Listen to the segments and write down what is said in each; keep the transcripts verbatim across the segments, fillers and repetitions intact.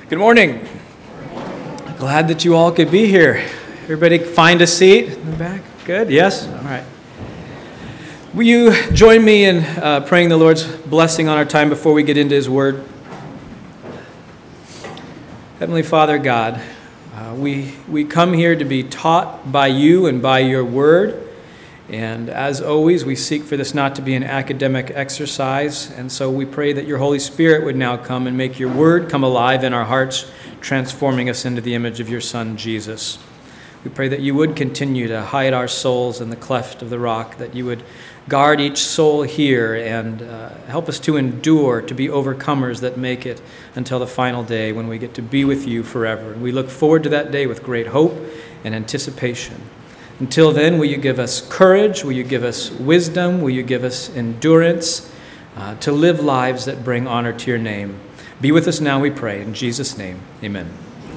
Good morning. Glad that you all could be here. Everybody find a seat in the back? Good? Yes? All right. Will you join me in uh, praying the Lord's blessing on our time before we get into His Word? Heavenly Father God, uh, we, we come here to be taught by You and by Your Word. And as always, we seek for this not to be an academic exercise. And so we pray that Your Holy Spirit would now come and make Your Word come alive in our hearts, transforming us into the image of Your Son, Jesus. We pray that You would continue to hide our souls in the cleft of the rock, that You would guard each soul here and uh, help us to endure, to be overcomers that make it until the final day when we get to be with You forever. And we look forward to that day with great hope and anticipation. Until then, will You give us courage? Will You give us wisdom? Will You give us endurance uh, to live lives that bring honor to Your name? Be with us now, we pray. In Jesus' name, amen.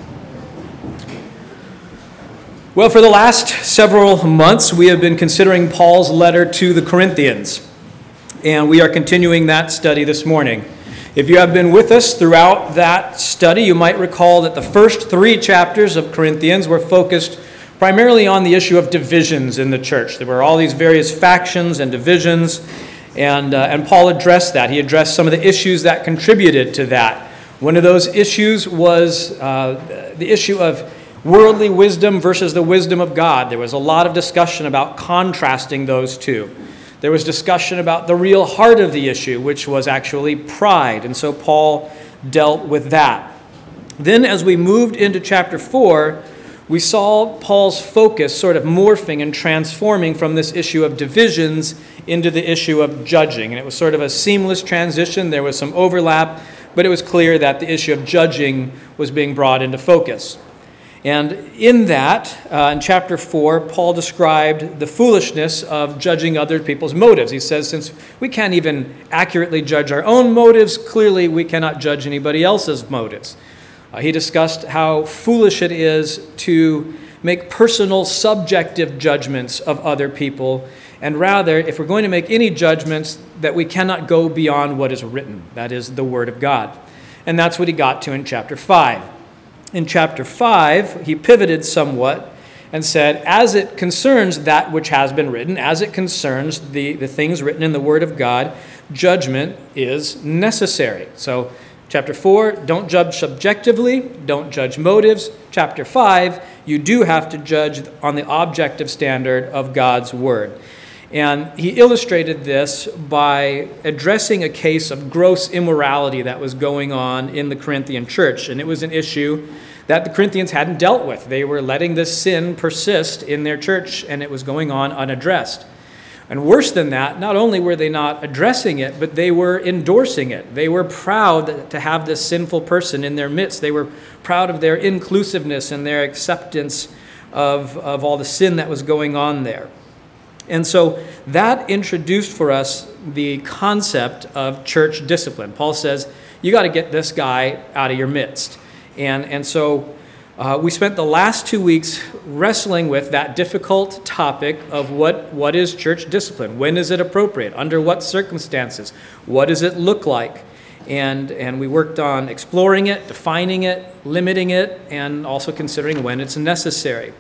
Well, for the last several months, we have been considering Paul's letter to the Corinthians, and we are continuing that study this morning. If you have been with us throughout that study, you might recall that the first three chapters of Corinthians were focused primarily on the issue of divisions in the church. There were all these various factions and divisions, and, uh, and Paul addressed that. He addressed some of the issues that contributed to that. One of those issues was uh, the issue of worldly wisdom versus the wisdom of God. There was a lot of discussion about contrasting those two. There was discussion about the real heart of the issue, which was actually pride, and so Paul dealt with that. Then as we moved into chapter four, we saw Paul's focus sort of morphing and transforming from this issue of divisions into the issue of judging. And it was sort of a seamless transition. There was some overlap, but it was clear that the issue of judging was being brought into focus. And in that, uh, in chapter four, Paul described the foolishness of judging other people's motives. He says, since we can't even accurately judge our own motives, clearly we cannot judge anybody else's motives. Uh, he discussed how foolish it is to make personal, subjective judgments of other people, and rather, if we're going to make any judgments, that we cannot go beyond what is written, that is, the Word of God. And that's what he got to in chapter five. In chapter five, he pivoted somewhat and said, as it concerns that which has been written, as it concerns the, the things written in the Word of God, judgment is necessary. So, Chapter four, don't judge subjectively, don't judge motives. Chapter five, you do have to judge on the objective standard of God's Word. And he illustrated this by addressing a case of gross immorality that was going on in the Corinthian church. And it was an issue that the Corinthians hadn't dealt with. They were letting this sin persist in their church, and it was going on unaddressed. And worse than that, not only were they not addressing it, but they were endorsing it. They were proud to have this sinful person in their midst. They were proud of their inclusiveness and their acceptance of, of all the sin that was going on there. And so that introduced for us the concept of church discipline. Paul says, you got to get this guy out of your midst. And, and so Uh, we spent the last two weeks wrestling with that difficult topic of what, what is church discipline? When is it appropriate? Under what circumstances? What does it look like? And, and we worked on exploring it, defining it, limiting it, and also considering when it's necessary.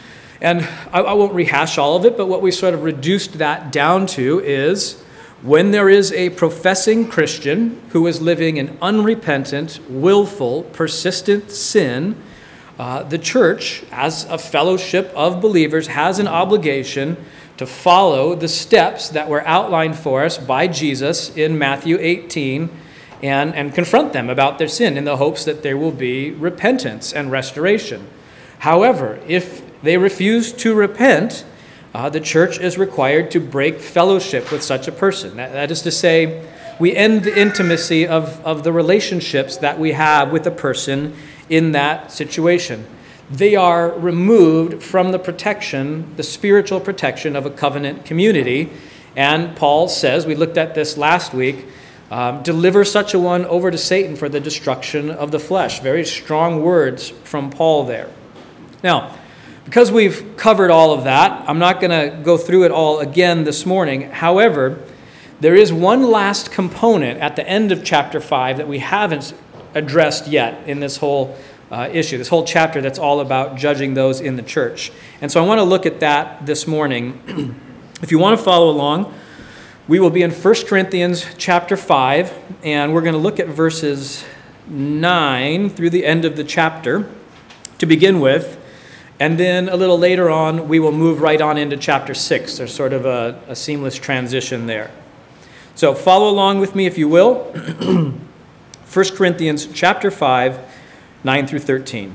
And I, I won't rehash all of it, but what we sort of reduced that down to is when there is a professing Christian who is living in unrepentant, willful, persistent sin, Uh, the church, as a fellowship of believers, has an obligation to follow the steps that were outlined for us by Jesus in Matthew eighteen and, and confront them about their sin in the hopes that there will be repentance and restoration. However, if they refuse to repent, uh, the church is required to break fellowship with such a person. That, that is to say, we end the intimacy of, of the relationships that we have with a person in that situation. They are removed from the protection, the spiritual protection of a covenant community. And Paul says, we looked at this last week, um, deliver such a one over to Satan for the destruction of the flesh. Very strong words from Paul there. Now, because we've covered all of that, I'm not going to go through it all again this morning. However, there is one last component at the end of chapter five that we haven't addressed yet in this whole uh, issue, this whole chapter that's all about judging those in the church. And so I want to look at that this morning. If you want to follow along, we will be in First Corinthians chapter five, and we're going to look at verses nine through the end of the chapter to begin with. And then a little later on, we will move right on into chapter six. There's sort of a, a seamless transition there. So follow along with me if you will. First Corinthians chapter five, nine through thirteen.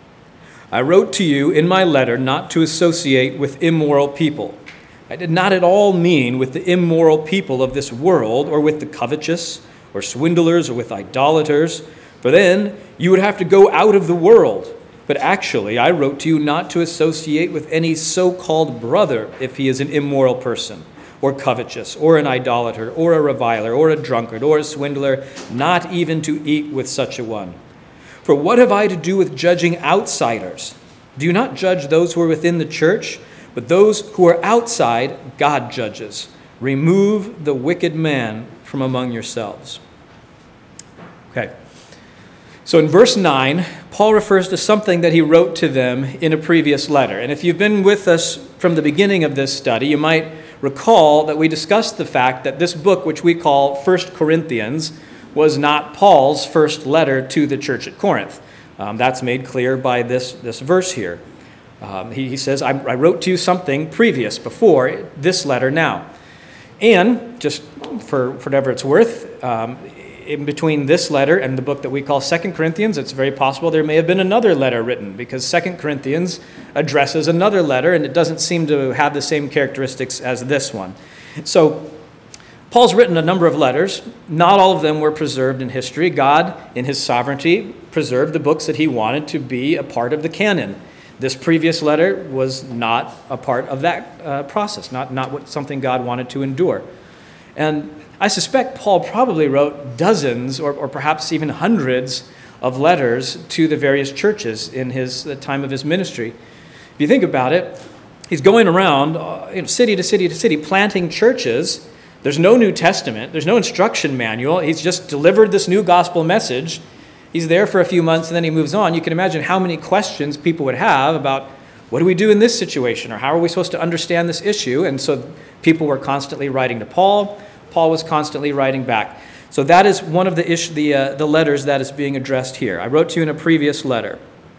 I wrote to you in my letter not to associate with immoral people. I did not at all mean with the immoral people of this world, or with the covetous, or swindlers, or with idolaters, for then you would have to go out of the world. But actually, I wrote to you not to associate with any so-called brother if he is an immoral person, or covetous, or an idolater, or a reviler, or a drunkard, or a swindler, not even to eat with such a one. For what have I to do with judging outsiders? Do you not judge those who are within the church? But those who are outside, God judges. Remove the wicked man from among yourselves. Okay. So in verse nine, Paul refers to something that he wrote to them in a previous letter. And if you've been with us from the beginning of this study, you might recall that we discussed the fact that this book, which we call First Corinthians, was not Paul's first letter to the church at Corinth. Um, that's made clear by this, this verse here. Um, he, he says, I, I wrote to you something previous, before this letter now. And just for, for whatever it's worth, um, in between this letter and the book that we call Second Corinthians, it's very possible there may have been another letter written, because Second Corinthians addresses another letter, and it doesn't seem to have the same characteristics as this one. So Paul's written a number of letters. Not all of them were preserved in history. God, in his sovereignty, preserved the books that he wanted to be a part of the canon. This previous letter was not a part of that uh, process, not, not what, something God wanted to endure. And I suspect Paul probably wrote dozens or, or perhaps even hundreds of letters to the various churches in his the time of his ministry. If you think about it, he's going around uh, you know, city to city to city planting churches. There's no New Testament. There's no instruction manual. He's just delivered this new gospel message. He's there for a few months and then he moves on. You can imagine how many questions people would have about what do we do in this situation, or how are we supposed to understand this issue? And so people were constantly writing to Paul. Paul was constantly writing back. So that is one of the ish, the uh, the letters that is being addressed here. I wrote to you in a previous letter.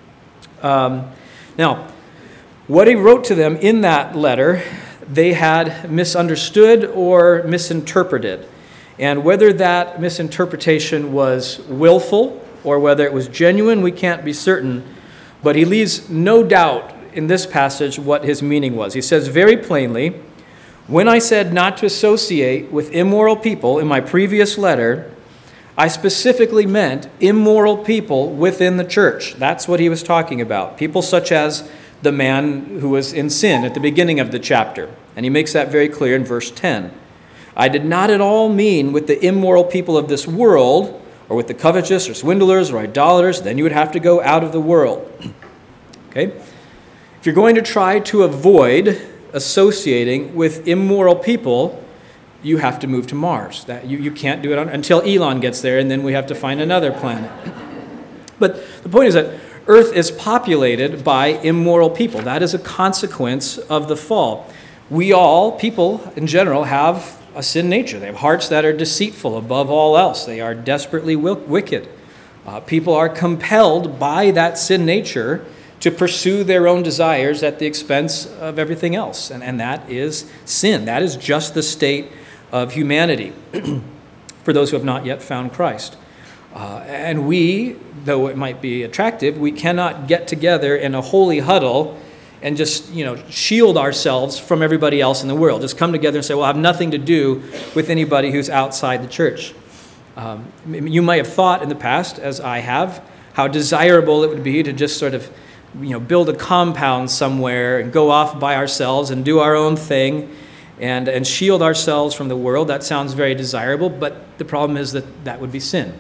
Um, now, what he wrote to them in that letter, they had misunderstood or misinterpreted. And whether that misinterpretation was willful or whether it was genuine, we can't be certain. But he leaves no doubt in this passage what his meaning was. He says very plainly, when I said not to associate with immoral people in my previous letter, I specifically meant immoral people within the church. That's what he was talking about. People such as the man who was in sin at the beginning of the chapter. And he makes that very clear in verse ten. I did not at all mean with the immoral people of this world, or with the covetous, or swindlers, or idolaters. Then you would have to go out of the world. Okay? If you're going to try to avoid associating with immoral people, you have to move to Mars. That you, you can't do it on, until Elon gets there, and then we have to find another planet. But the point is that Earth is populated by immoral people. That is a consequence of the fall. We all, people in general, have a sin nature. They have hearts that are deceitful above all else. They are desperately wicked. Uh, people are compelled by that sin nature to pursue their own desires at the expense of everything else. And, and that is sin. That is just the state of humanity for those who have not yet found Christ. Uh, and we, though it might be attractive, we cannot get together in a holy huddle and just, you know, shield ourselves from everybody else in the world. Just come together and say, well, I have nothing to do with anybody who's outside the church. Um, you might have thought in the past, as I have, how desirable it would be to just sort of, you know, build a compound somewhere and go off by ourselves and do our own thing and, and shield ourselves from the world. That sounds very desirable, but the problem is that that would be sin.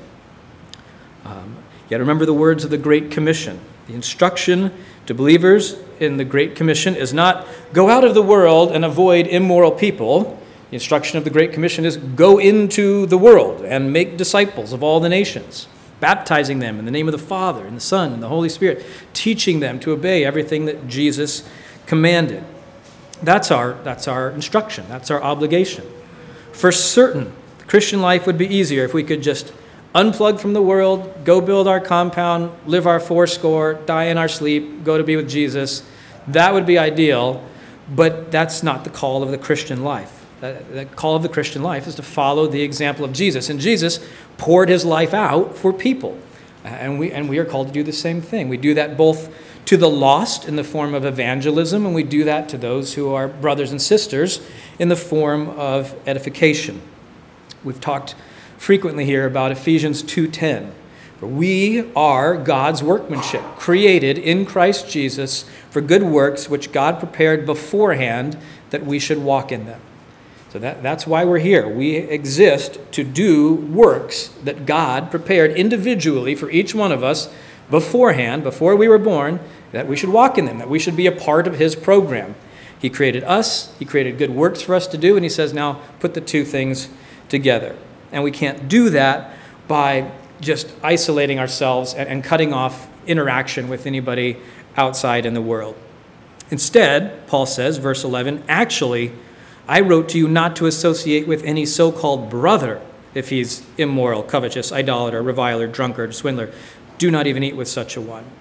Um, you got to remember the words of the Great Commission. The instruction to believers in the Great Commission is not go out of the world and avoid immoral people. The instruction of the Great Commission is go into the world and make disciples of all the nations. baptizing them in the name of the Father and the Son and the Holy Spirit, teaching them to obey everything that Jesus commanded. That's our, that's our instruction. That's our obligation. For certain, Christian life would be easier if we could just unplug from the world, go build our compound, live our fourscore, die in our sleep, go to be with Jesus. That would be ideal, but that's not the call of the Christian life. The call of the Christian life is to follow the example of Jesus. And Jesus poured his life out for people. And we, and we are called to do the same thing. We do that both to the lost in the form of evangelism, and we do that to those who are brothers and sisters in the form of edification. We've talked frequently here about Ephesians two ten. For we are God's workmanship, created in Christ Jesus for good works, which God prepared beforehand that we should walk in them. So that, that's why we're here. We exist to do works that God prepared individually for each one of us beforehand, before we were born, that we should walk in them, that we should be a part of his program. He created us, he created good works for us to do, and he says, now put the two things together. And we can't do that by just isolating ourselves and, and cutting off interaction with anybody outside in the world. Instead, Paul says, verse eleven, actually, I wrote to you not to associate with any so-called brother if he's immoral, covetous, idolater, reviler, drunkard, swindler. Do not even eat with such a one.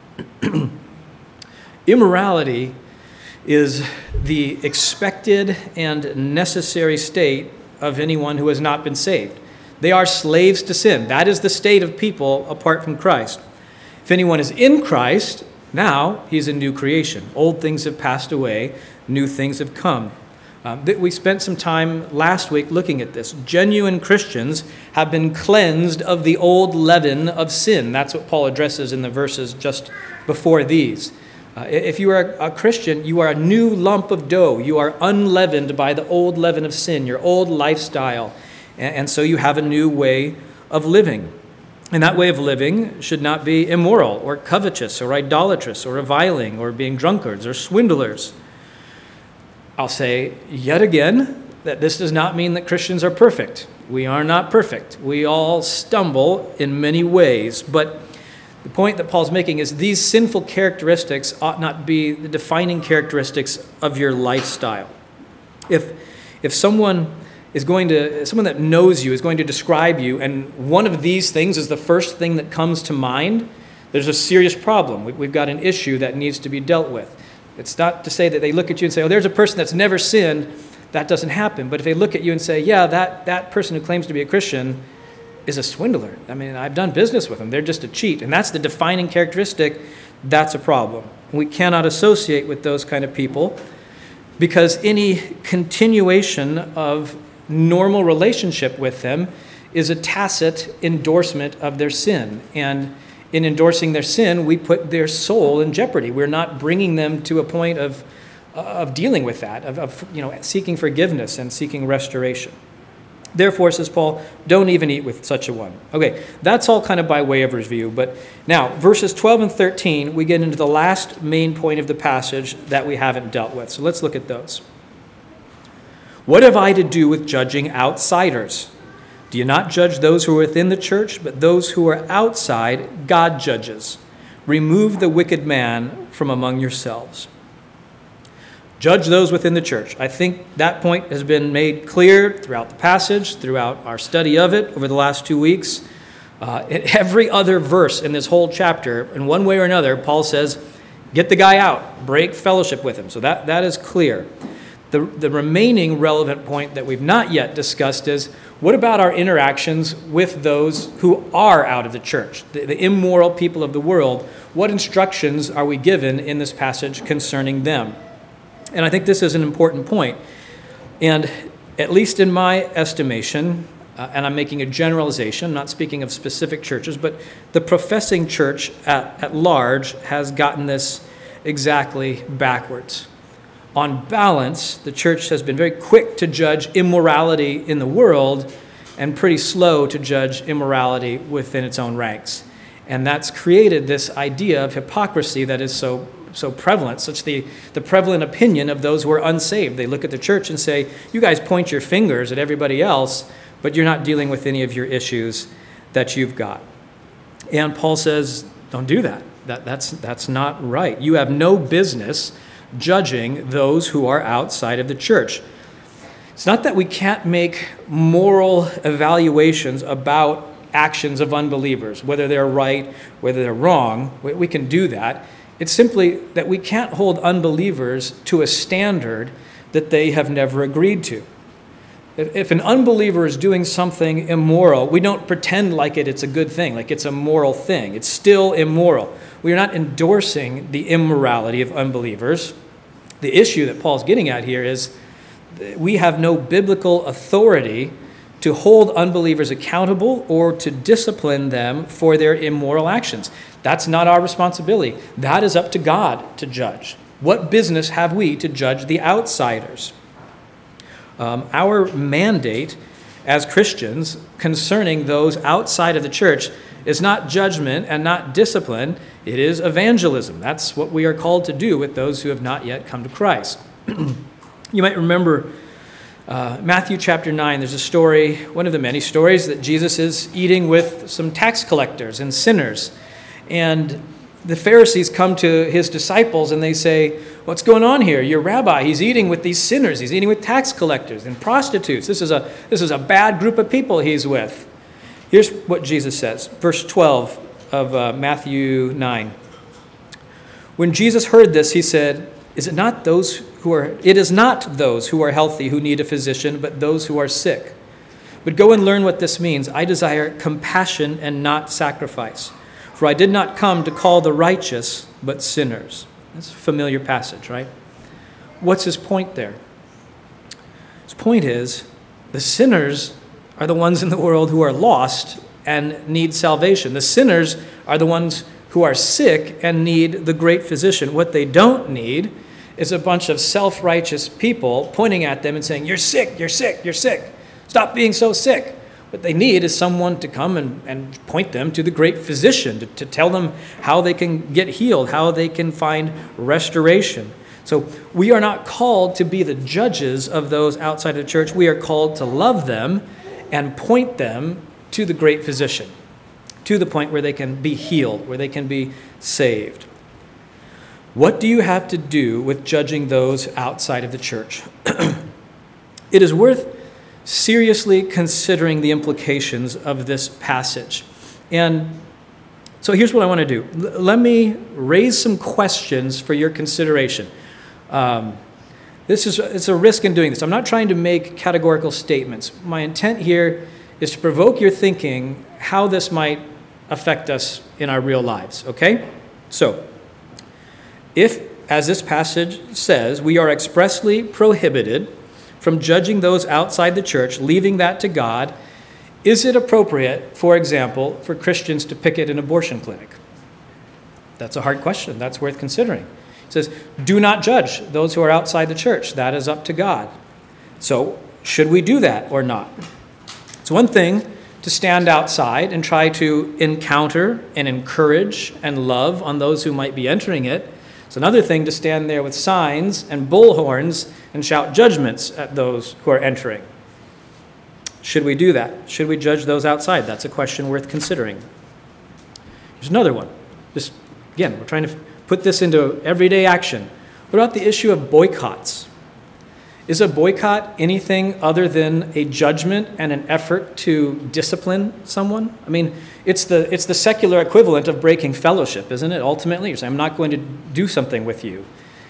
Immorality is the expected and necessary state of anyone who has not been saved. They are slaves to sin. That is the state of people apart from Christ. If anyone is in Christ, now he's a new creation. Old things have passed away, new things have come. Um, we spent some time last week looking at this. Genuine Christians have been cleansed of the old leaven of sin. That's what Paul addresses in the verses just before these. Uh, if you are a Christian, you are a new lump of dough. You are unleavened by the old leaven of sin, your old lifestyle. And, and so you have a new way of living. And that way of living should not be immoral or covetous or idolatrous or reviling or being drunkards or swindlers. I'll say yet again that this does not mean that Christians are perfect. We are not perfect. We all stumble in many ways. But the point that Paul's making is these sinful characteristics ought not be the defining characteristics of your lifestyle. If, if someone is going to, someone that knows you is going to describe you, and one of these things is the first thing that comes to mind, there's a serious problem. We've got an issue that needs to be dealt with. It's not to say that they look at you and say, oh, there's a person that's never sinned. That doesn't happen. But if they look at you and say, yeah, that, that person who claims to be a Christian is a swindler. I mean, I've done business with them. They're just a cheat. And that's the defining characteristic. That's a problem. We cannot associate with those kind of people because any continuation of normal relationship with them is a tacit endorsement of their sin. And in endorsing their sin, we put their soul in jeopardy. We're not bringing them to a point of, of dealing with that, of, of you know, seeking forgiveness and seeking restoration. Therefore, says Paul, don't even eat with such a one. Okay, that's all kind of by way of review. But now, verses twelve and thirteen, we get into the last main point of the passage that we haven't dealt with. So let's look at those. What have I to do with judging outsiders? Do you not judge those who are within the church, but those who are outside, God judges. Remove the wicked man from among yourselves. Judge those within the church. I think that point has been made clear throughout the passage, throughout our study of it over the last two weeks. Uh, in every other verse in this whole chapter, in one way or another, Paul says, get the guy out, break fellowship with him. So that, that is clear. The, the remaining relevant point that we've not yet discussed is, what about our interactions with those who are out of the church, the, the immoral people of the world? What instructions are we given in this passage concerning them? And I think this is an important point. And at least in my estimation, uh, and I'm making a generalization, not speaking of specific churches, but the professing church at, at large has gotten this exactly backwards. On balance, the church has been very quick to judge immorality in the world and pretty slow to judge immorality within its own ranks. And that's created this idea of hypocrisy that is so so prevalent, such the, the prevalent opinion of those who are unsaved. They look at the church and say, you guys point your fingers at everybody else, but you're not dealing with any of your issues that you've got. And Paul says, don't do that. That that's, that's not right. You have no business judging those who are outside of the church. It's not that we can't make moral evaluations about actions of unbelievers, whether they're right, whether they're wrong. We, we can do that. It's simply that we can't hold unbelievers to a standard that they have never agreed to. If, if an unbeliever is doing something immoral, we don't pretend like it, it's a good thing, like it's a moral thing. It's still immoral. We are not endorsing the immorality of unbelievers. The issue that Paul's getting at here is we have no biblical authority to hold unbelievers accountable or to discipline them for their immoral actions. That's not our responsibility. That is up to God to judge. What business have we to judge the outsiders? Um, our mandate as Christians concerning those outside of the church is not judgment and not discipline. It is evangelism. That's what we are called to do with those who have not yet come to Christ. You might remember uh, Matthew chapter nine. There's a story, one of the many stories, that Jesus is eating with some tax collectors and sinners. And the Pharisees come to his disciples and they say, what's going on here? Your rabbi, he's eating with these sinners. He's eating with tax collectors and prostitutes. This is a, this is a bad group of people he's with. Here's what Jesus says, verse twelve of uh, Matthew nine. When Jesus heard this, he said, Is it not those who are, it is not those who are healthy who need a physician, but those who are sick. But go and learn what this means. I desire compassion and not sacrifice. For I did not come to call the righteous, but sinners. That's a familiar passage, right? What's his point there? His point is, the sinners are the ones in the world who are lost and need salvation. The sinners are the ones who are sick and need the great physician. What they don't need is a bunch of self-righteous people pointing at them and saying, you're sick, you're sick, you're sick. Stop being so sick. What they need is someone to come and, and point them to the great physician, to, to tell them how they can get healed, how they can find restoration. So we are not called to be the judges of those outside of the church. We are called to love them and point them to the great physician, to the point where they can be healed, where they can be saved. What do you have to do with judging those outside of the church? It is worth seriously considering the implications of this passage. And so here's what I want to do. L- let me raise some questions for your consideration. Um, this is it's a risk in doing this. I'm not trying to make categorical statements. My intent here is to provoke your thinking how this might affect us in our real lives, okay? So, if, as this passage says, we are expressly prohibited from judging those outside the church, leaving that to God, is it appropriate, for example, for Christians to picket an abortion clinic? That's a hard question. That's worth considering. It says, do not judge those who are outside the church. That is up to God. So, should we do that or not? It's one thing to stand outside and try to encounter and encourage and love on those who might be entering it. It's another thing to stand there with signs and bullhorns and shout judgments at those who are entering. Should we do that? Should we judge those outside? That's a question worth considering. There's another one. Just, again, we're trying to put this into everyday action. What about the issue of boycotts? Is a boycott anything other than a judgment and an effort to discipline someone? I mean, it's the it's the secular equivalent of breaking fellowship, isn't it? Ultimately, you're saying, I'm not going to do something with you.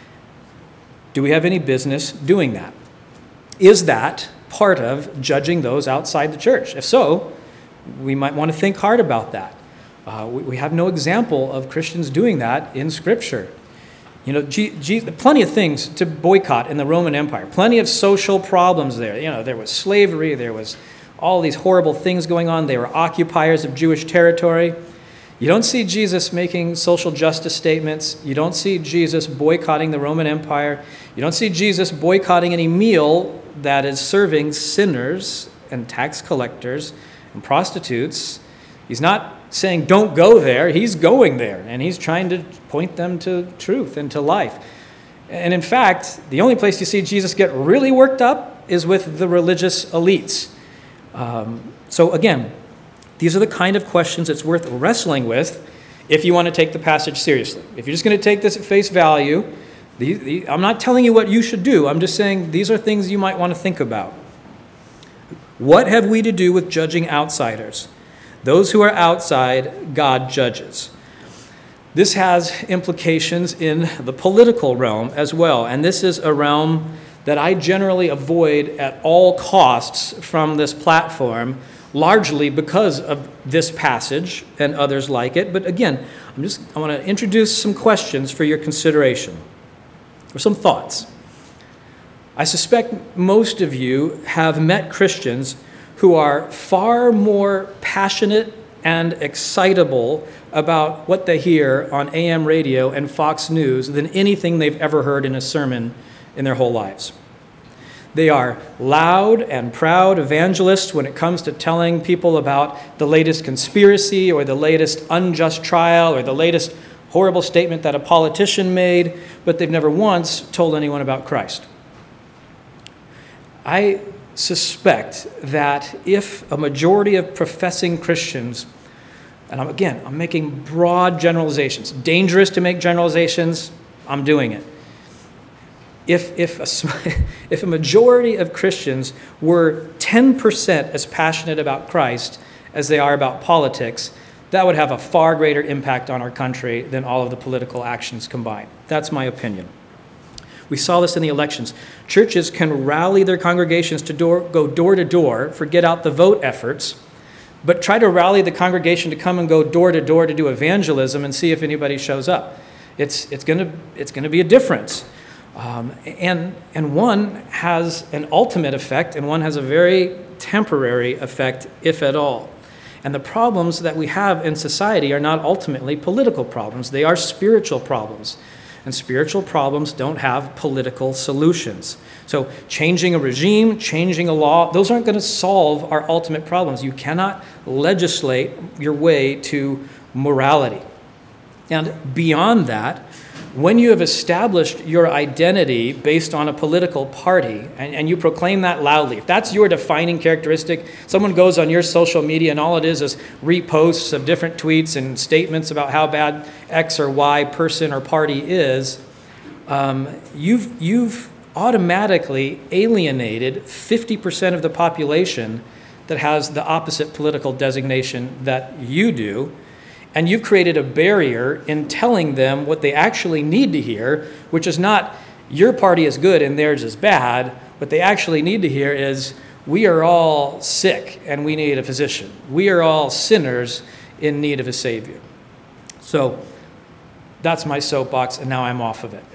Do we have any business doing that? Is that part of judging those outside the church? If so, we might want to think hard about that. Uh, we, we have no example of Christians doing that in Scripture. You know, G- G- plenty of things to boycott in the Roman Empire. Plenty of social problems there. You know, there was slavery. There was all these horrible things going on. They were occupiers of Jewish territory. You don't see Jesus making social justice statements. You don't see Jesus boycotting the Roman Empire. You don't see Jesus boycotting any meal that is serving sinners and tax collectors and prostitutes. He's not saying don't go there. He's going there, and he's trying to point them to truth and to life. And in fact, the only place you see Jesus get really worked up is with the religious elites. Um, so again, These are the kind of questions it's worth wrestling with if you want to take the passage seriously. If you're just going to take this at face value, the, the, I'm not telling you what you should do. I'm just saying these are things you might want to think about. What have we to do with judging outsiders? Those who are outside, God judges. This has implications in the political realm as well, and this is a realm that I generally avoid at all costs from this platform, largely because of this passage and others like it. But again, I'm just I want to introduce some questions for your consideration, or some thoughts. I suspect most of you have met Christians who are far more passionate and excitable about what they hear on A M radio and Fox News than anything they've ever heard in a sermon in their whole lives. They are loud and proud evangelists when it comes to telling people about the latest conspiracy or the latest unjust trial or the latest horrible statement that a politician made, but they've never once told anyone about Christ. I suspect that if a majority of professing Christians, and I'm, again, I'm making broad generalizations, dangerous to make generalizations, I'm doing it. If, if, a, if a majority of Christians were ten percent as passionate about Christ as they are about politics, that would have a far greater impact on our country than all of the political actions combined. That's my opinion. We saw this in the elections. Churches can rally their congregations to door, go door to door, forget out the vote efforts, but try to rally the congregation to come and go door to door to do evangelism and see if anybody shows up. It's, it's going to, it's going to be a difference. Um, and, and one has an ultimate effect, and one has a very temporary effect, if at all. And the problems that we have in society are not ultimately political problems. They are spiritual problems. And spiritual problems don't have political solutions. So changing a regime, changing a law, those aren't going to solve our ultimate problems. You cannot legislate your way to morality. And beyond that, when you have established your identity based on a political party, and, and you proclaim that loudly, if that's your defining characteristic, someone goes on your social media and all it is is reposts of different tweets and statements about how bad X or Y person or party is, um, you've, you've automatically alienated fifty percent of the population that has the opposite political designation that you do. And you've created a barrier in telling them what they actually need to hear, which is not your party is good and theirs is bad. What they actually need to hear is we are all sick and we need a physician. We are all sinners in need of a Savior. So that's my soapbox, and now I'm off of it.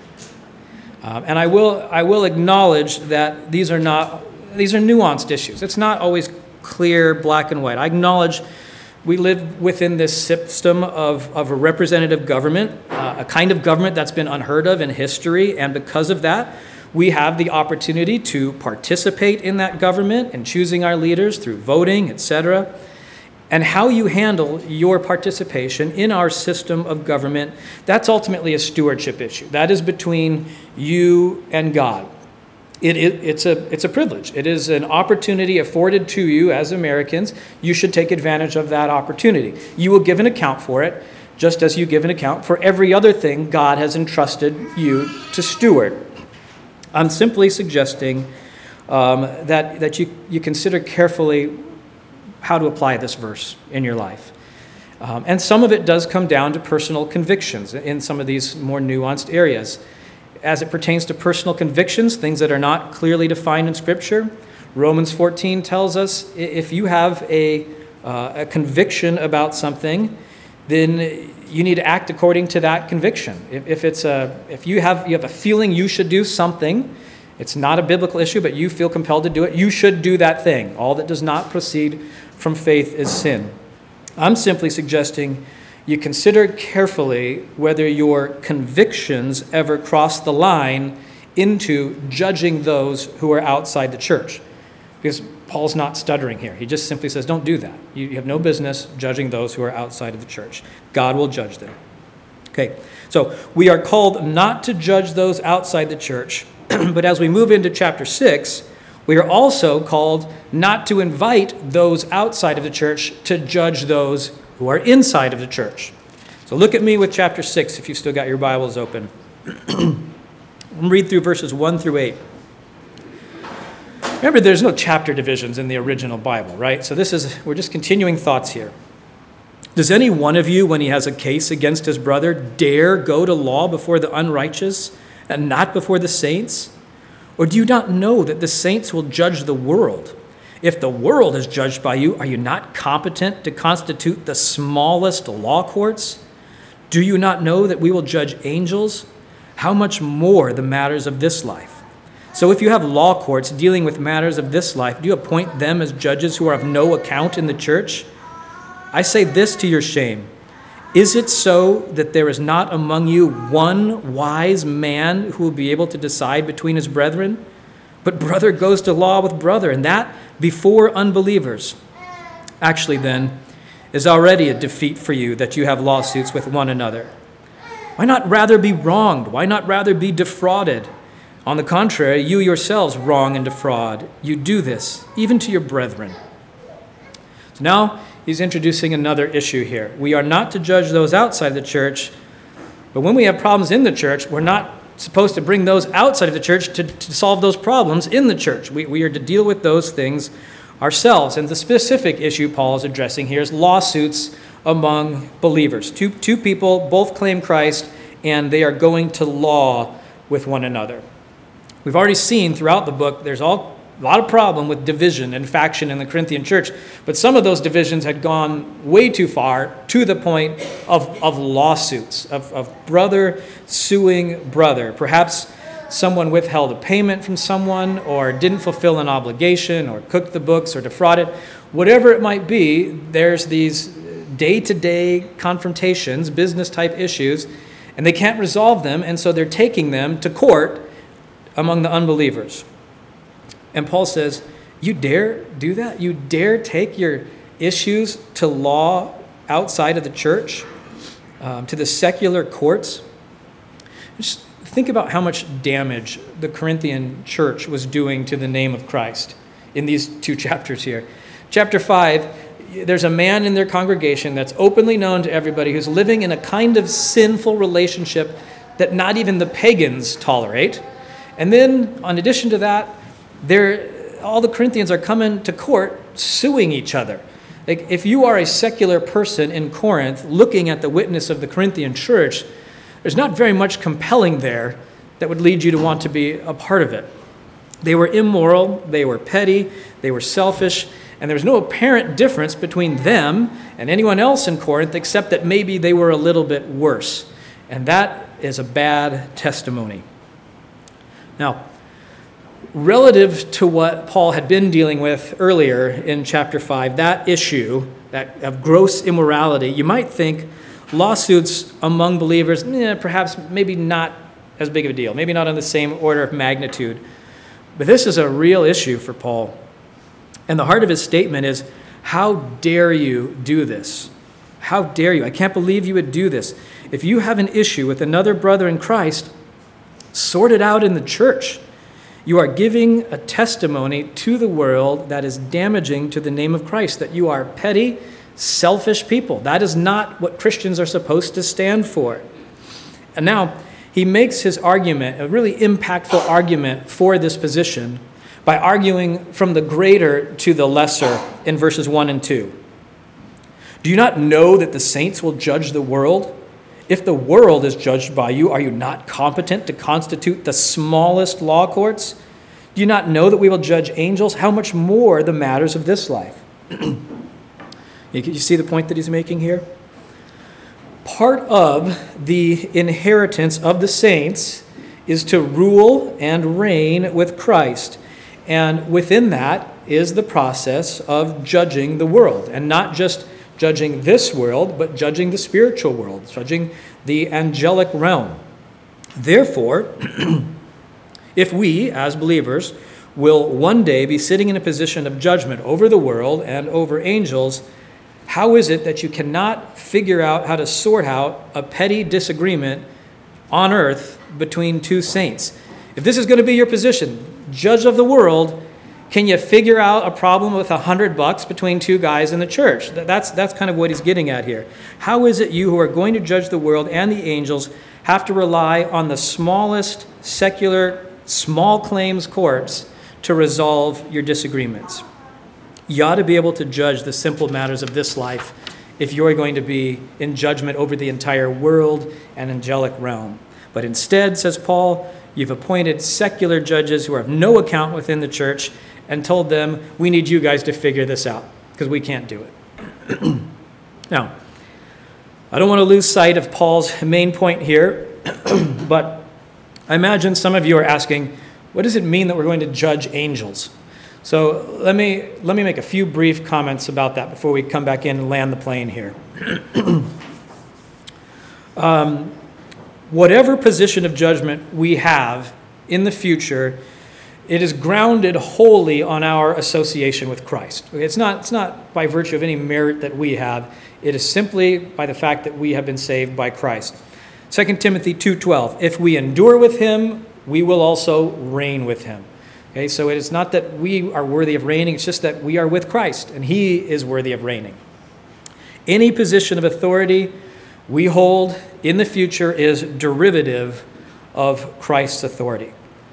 Um, and I will I will acknowledge that these are not these are nuanced issues. It's not always clear, black and white. I acknowledge we live within this system of, of a representative government, uh, a kind of government that's been unheard of in history, and because of that, we have the opportunity to participate in that government and choosing our leaders through voting, et cetera. And how you handle your participation in our system of government, that's ultimately a stewardship issue. That is between you and God. It, it, it's, a, it's a privilege. It is an opportunity afforded to you as Americans. You should take advantage of that opportunity. You will give an account for it, just as you give an account for every other thing God has entrusted you to steward. I'm simply suggesting um, that, that you, you consider carefully how to apply this verse in your life. Um, and some of it does come down to personal convictions in some of these more nuanced areas. As it pertains to personal convictions, things that are not clearly defined in Scripture, Romans fourteen tells us if you have a, uh, a conviction about something, then you need to act according to that conviction. If, if it's a, if you have you have a feeling you should do something, it's not a biblical issue, but you feel compelled to do it, you should do that thing. All that does not proceed from faith is sin. I'm simply suggesting you consider carefully whether your convictions ever cross the line into judging those who are outside the church. Because Paul's not stuttering here. He just simply says, don't do that. You have no business judging those who are outside of the church. God will judge them. Okay, so we are called not to judge those outside the church, but as we move into chapter six, We are also called not to invite those outside of the church to judge those who are inside of the church. So look at me with chapter six if you've still got your Bibles open. We'll read through verses one through eight. Remember, there's no chapter divisions in the original Bible, right? So this is, we're just continuing thoughts here. Does any one of you, when he has a case against his brother, dare go to law before the unrighteous and not before the saints? Or do you not know that the saints will judge the world? If the world is judged by you, are you not competent to constitute the smallest law courts? Do you not know that we will judge angels? How much more the matters of this life? So if you have law courts dealing with matters of this life, do you appoint them as judges who are of no account in the church? I say this to your shame. Is it so that there is not among you one wise man who will be able to decide between his brethren? But brother goes to law with brother, and that before unbelievers. Actually, then, is already a defeat for you that you have lawsuits with one another. Why not rather be wronged? Why not rather be defrauded? On the contrary, you yourselves wrong and defraud. You do this, even to your brethren. So now, he's introducing another issue here. We are not to judge those outside the church, but when we have problems in the church, we're not supposed to bring those outside of the church to, to solve those problems in the church. We, we are to deal with those things ourselves. And the specific issue Paul is addressing here is lawsuits among believers. Two, two people both claim Christ, and they are going to law with one another. We've already seen throughout the book there's all a lot of problem with division and faction in the Corinthian church, but some of those divisions had gone way too far to the point of, of lawsuits, of, of brother suing brother. Perhaps someone withheld a payment from someone or didn't fulfill an obligation or cooked the books or defrauded. Whatever it might be, there's these day-to-day confrontations, business-type issues, and they can't resolve them, and so they're taking them to court among the unbelievers. And Paul says, you dare do that? You dare take your issues to law outside of the church, um, to the secular courts? Just think about how much damage the Corinthian church was doing to the name of Christ in these two chapters here. Chapter five, there's a man in their congregation that's openly known to everybody who's living in a kind of sinful relationship that not even the pagans tolerate. And then, in addition to that, They're, all the Corinthians are coming to court suing each other. Like, if you are a secular person in Corinth looking at the witness of the Corinthian church, there's not very much compelling there that would lead you to want to be a part of it. They were immoral, they were petty, they were selfish, and there was no apparent difference between them and anyone else in Corinth except that maybe they were a little bit worse. And that is a bad testimony. Now, relative to what Paul had been dealing with earlier in chapter five, that issue that of gross immorality, you might think lawsuits among believers, eh, perhaps maybe not as big of a deal, maybe not on the same order of magnitude. But this is a real issue for Paul. And the heart of his statement is, how dare you do this? How dare you? I can't believe you would do this. If you have an issue with another brother in Christ, sort it out in the church. You are giving a testimony to the world that is damaging to the name of Christ, that you are petty, selfish people. That is not what Christians are supposed to stand for. And now, he makes his argument, a really impactful argument for this position, by arguing from the greater to the lesser in verses one and two. Do you not know that the saints will judge the world? If the world is judged by you, are you not competent to constitute the smallest law courts? Do you not know that we will judge angels? How much more the matters of this life? You see the point that he's making here? Part of the inheritance of the saints is to rule and reign with Christ. And within that is the process of judging the world, and not just judging this world, but judging the spiritual world, judging the angelic realm. Therefore, if we, as believers, will one day be sitting in a position of judgment over the world and over angels, how is it that you cannot figure out how to sort out a petty disagreement on earth between two saints? If this is going to be your position, judge of the world, Can you figure out a problem with a hundred bucks between two guys in the church? That's, that's kind of what he's getting at here. How is it you who are going to judge the world and the angels have to rely on the smallest secular small claims courts to resolve your disagreements? You ought to be able to judge the simple matters of this life if you're going to be in judgment over the entire world and angelic realm. But instead, says Paul, you've appointed secular judges who are of no account within the church and told them, we need you guys to figure this out because we can't do it. Now, I don't want to lose sight of Paul's main point here, but I imagine some of you are asking, what does it mean that we're going to judge angels? So let me let me make a few brief comments about that before we come back in and land the plane here. um, whatever position of judgment we have in the future, it is grounded wholly on our association with Christ. It's not, it's not by virtue of any merit that we have. It is simply by the fact that we have been saved by Christ. Second Timothy two twelve, if we endure with him, we will also reign with him. Okay, so it is not that we are worthy of reigning, it's just that we are with Christ, and he is worthy of reigning. Any position of authority we hold in the future is derivative of Christ's authority.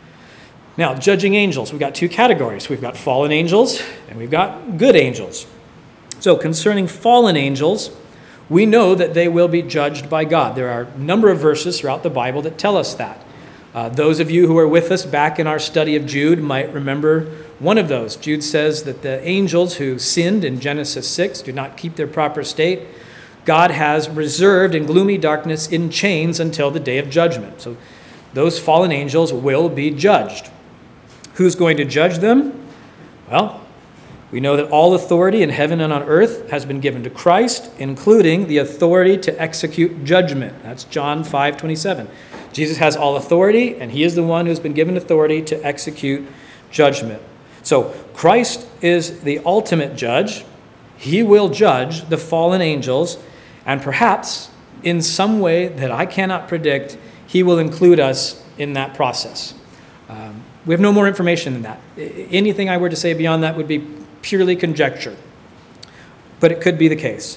Now, judging angels, we've got two categories. We've got fallen angels, and we've got good angels. So concerning fallen angels, we know that they will be judged by God. There are a number of verses throughout the Bible that tell us that. Uh, those of you who were with us back in our study of Jude might remember one of those. Jude says that the angels who sinned in Genesis six do not keep their proper state. God has reserved in gloomy darkness in chains until the day of judgment. So those fallen angels will be judged. Who's going to judge them? Well, we know that all authority in heaven and on earth has been given to Christ, including the authority to execute judgment. That's John five twenty-seven. Jesus has all authority, and he is the one who's been given authority to execute judgment. So Christ is the ultimate judge. He will judge the fallen angels, and perhaps in some way that I cannot predict, he will include us in that process. Um, we have no more information than that. Anything I were to say beyond that would be purely conjecture, but it could be the case.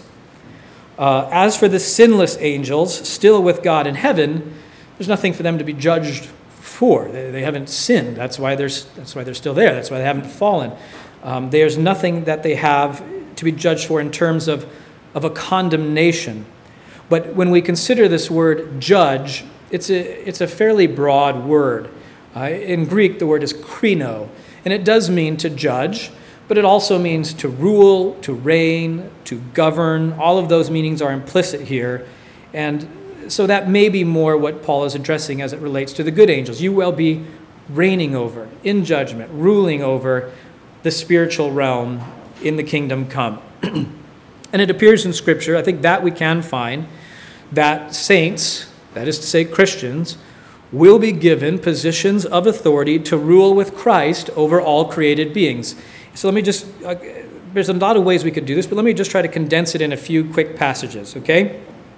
Uh, as for the sinless angels, still with God in heaven, there's nothing for them to be judged for. They, they haven't sinned. That's why, they're, that's why they're still there. That's why they haven't fallen. Um, there's nothing that they have to be judged for in terms of, of a condemnation. But when we consider this word judge, it's a, it's a fairly broad word. Uh, in Greek, the word is krino, and it does mean to judge, but it also means to rule, to reign, to govern. All of those meanings are implicit here. And so that may be more what Paul is addressing as it relates to the good angels. You will be reigning over, in judgment, ruling over the spiritual realm in the kingdom come. And it appears in Scripture, I think that we can find, that saints, that is to say Christians, will be given positions of authority to rule with Christ over all created beings. So let me just, uh, there's a lot of ways we could do this, but let me just try to condense it in a few quick passages, okay?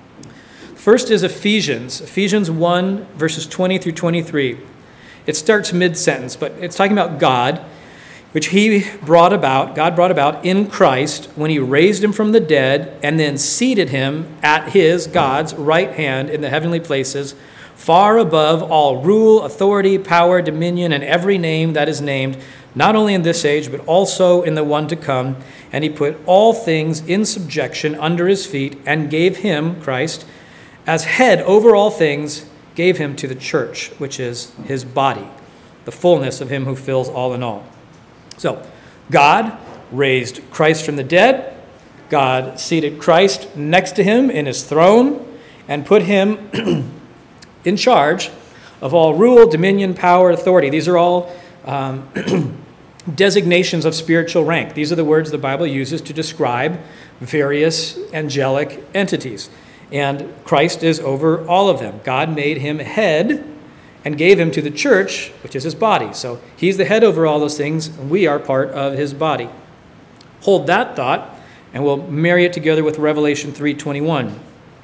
First is Ephesians, Ephesians one, verses twenty through twenty-three. It starts mid-sentence, but it's talking about God, which he brought about, God brought about in Christ when he raised him from the dead and then seated him at his, God's, right hand in the heavenly places, far above all rule, authority, power, dominion, and every name that is named, not only in this age, but also in the one to come. And he put all things in subjection under his feet and gave him, Christ, as head over all things, gave him to the church, which is his body, the fullness of him who fills all in all. So, God raised Christ from the dead. God seated Christ next to him in his throne and put him in charge of all rule, dominion, power, authority. These are all um, designations of spiritual rank. These are the words the Bible uses to describe various angelic entities. And Christ is over all of them. God made him head and gave him to the church, which is his body. So he's the head over all those things, and we are part of his body. Hold that thought, and we'll marry it together with Revelation three twenty-one.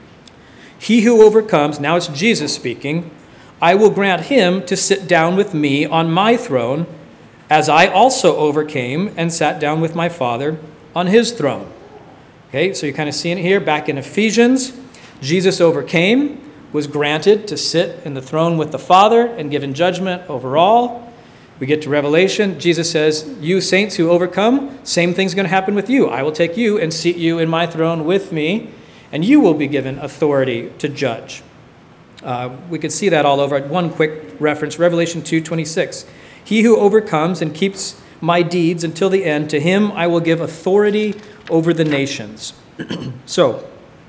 He who overcomes, now it's Jesus speaking, I will grant him to sit down with me on my throne, as I also overcame and sat down with my Father on his throne. Okay, so you're kind of seeing it here back in Ephesians. Jesus overcame, was granted to sit in the throne with the Father and given judgment over all. We get to Revelation. Jesus says, you saints who overcome, same thing's going to happen with you. I will take you and seat you in my throne with me, and you will be given authority to judge. Uh, we could see that all over. One quick reference, Revelation two twenty-six. He who overcomes and keeps my deeds until the end, to him I will give authority over the nations. So,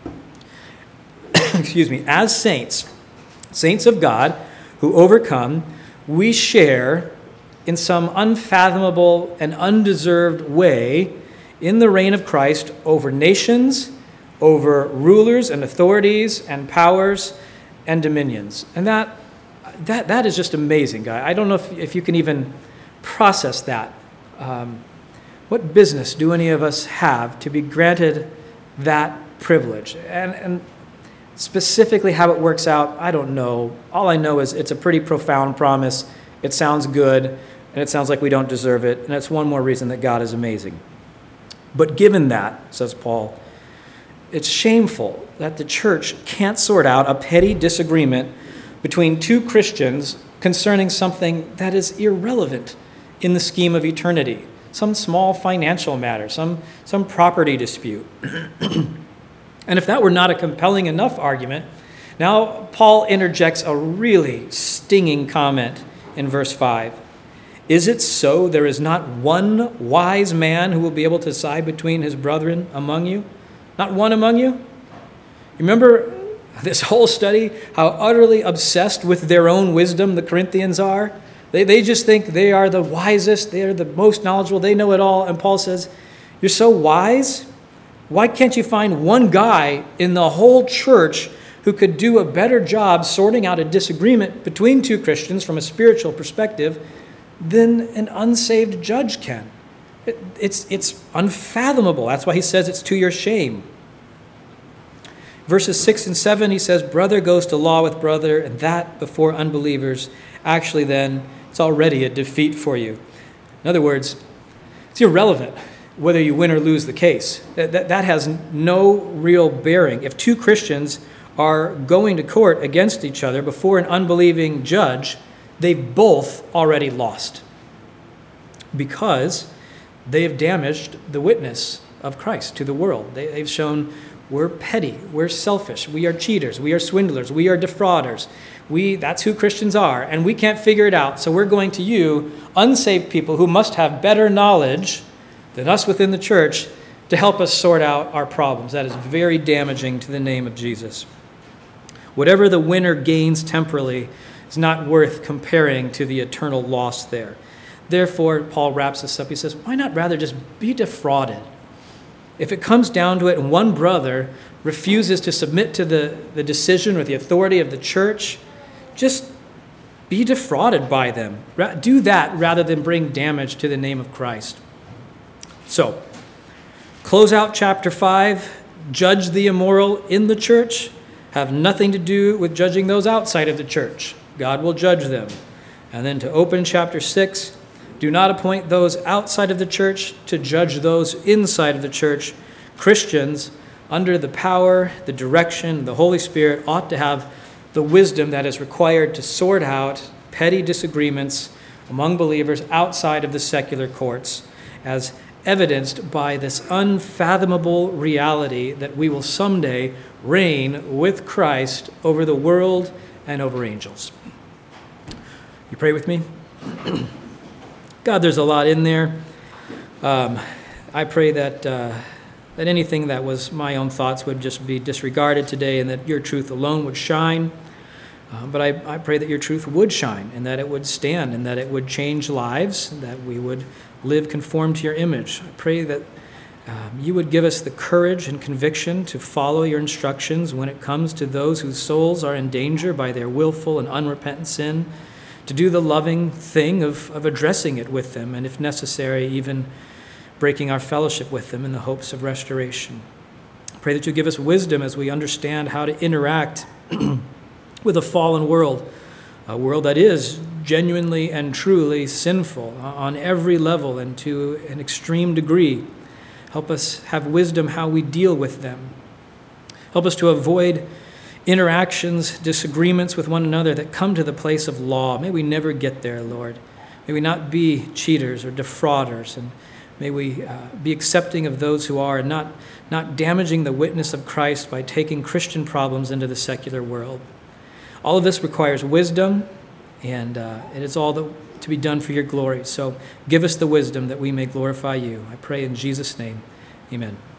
excuse me, as saints, saints of God who overcome, we share in some unfathomable and undeserved way in the reign of Christ over nations, over rulers and authorities and powers and dominions. And that that that is just amazing, guy. I don't know if, if you can even process that. Um, what business do any of us have to be granted that privilege? And, and specifically how it works out, I don't know. All I know is it's a pretty profound promise. It sounds good, and it sounds like we don't deserve it. And it's one more reason that God is amazing. But given that, says Paul, it's shameful that the church can't sort out a petty disagreement between two Christians concerning something that is irrelevant in the scheme of eternity, some small financial matter, some, some property dispute. And if that were not a compelling enough argument, now Paul interjects a really stinging comment in verse five. Is it so there is not one wise man who will be able to decide between his brethren among you? Not one among you? Remember this whole study, how utterly obsessed with their own wisdom the Corinthians are? They, they just think they are the wisest, they are the most knowledgeable, they know it all. And Paul says, you're so wise? Why can't you find one guy in the whole church who could do a better job sorting out a disagreement between two Christians from a spiritual perspective than an unsaved judge can? It, it's, it's unfathomable. That's why he says it's to your shame. Verses six and seven, he says, brother goes to law with brother, and that before unbelievers. Actually, then, it's already a defeat for you. In other words, it's irrelevant whether you win or lose the case. That, that, that has no real bearing. If two Christians are going to court against each other before an unbelieving judge, they've both already lost because they have damaged the witness of Christ to the world. They, they've shown we're petty, we're selfish, we are cheaters, we are swindlers, we are defrauders. We, that's who Christians are, and we can't figure it out. So we're going to you, unsaved people who must have better knowledge than us within the church, to help us sort out our problems. That is very damaging to the name of Jesus. Whatever the winner gains temporally is not worth comparing to the eternal loss there. Therefore, Paul wraps this up. He says, why not rather just be defrauded? If it comes down to it and one brother refuses to submit to the, the decision or the authority of the church, just be defrauded by them. Do that rather than bring damage to the name of Christ. So, close out chapter five. Judge the immoral in the church. Have nothing to do with judging those outside of the church. God will judge them. And then to open chapter six, do not appoint those outside of the church to judge those inside of the church. Christians, under the power, the direction, the Holy Spirit, ought to have the wisdom that is required to sort out petty disagreements among believers outside of the secular courts, as evidenced by this unfathomable reality that we will someday reign with Christ over the world and over angels. You pray with me? God, there's a lot in there. Um, I pray that uh, that anything that was my own thoughts would just be disregarded today, and that your truth alone would shine. Uh, but I, I pray that your truth would shine, and that it would stand, and that it would change lives, that we would live conformed to your image. I pray that um, you would give us the courage and conviction to follow your instructions when it comes to those whose souls are in danger by their willful and unrepentant sin, to do the loving thing of, of addressing it with them, and if necessary, even breaking our fellowship with them in the hopes of restoration. I pray that you give us wisdom as we understand how to interact with a fallen world, a world that is genuinely and truly sinful on every level and to an extreme degree. Help us have wisdom how we deal with them. Help us to avoid interactions, disagreements with one another that come to the place of law. May we never get there, Lord. May we not be cheaters or defrauders, and may we uh, be accepting of those who are, and not, not damaging the witness of Christ by taking Christian problems into the secular world. All of this requires wisdom, and uh, it is all that, to be done for your glory. So give us the wisdom that we may glorify you. I pray in Jesus' name, amen.